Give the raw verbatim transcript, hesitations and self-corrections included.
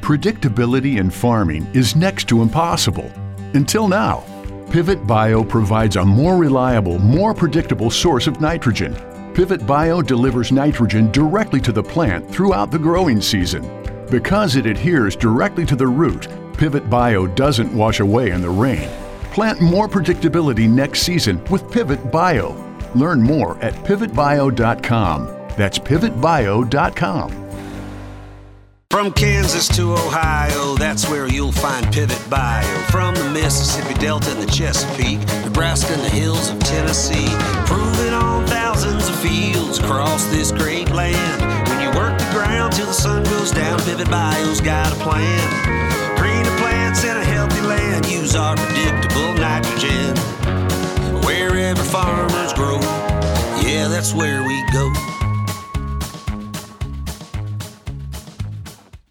Predictability in farming is next to impossible. Until now, Pivot Bio provides a more reliable, more predictable source of nitrogen. Pivot Bio delivers nitrogen directly to the plant throughout the growing season. Because it adheres directly to the root, Pivot Bio doesn't wash away in the rain. Plant more predictability next season with Pivot Bio. Learn more at pivot bio dot com. That's pivot bio dot com. From Kansas to Ohio, that's where you'll find Pivot Bio. From the Mississippi Delta and the Chesapeake, Nebraska and the hills of Tennessee, proving on thousands of fields across this great land. When you work the ground till the sun goes down, Pivot Bio's got a plan. Greener plants and a healthy land, use our predictable nitrogen. Wherever farmers grow, yeah, that's where we go.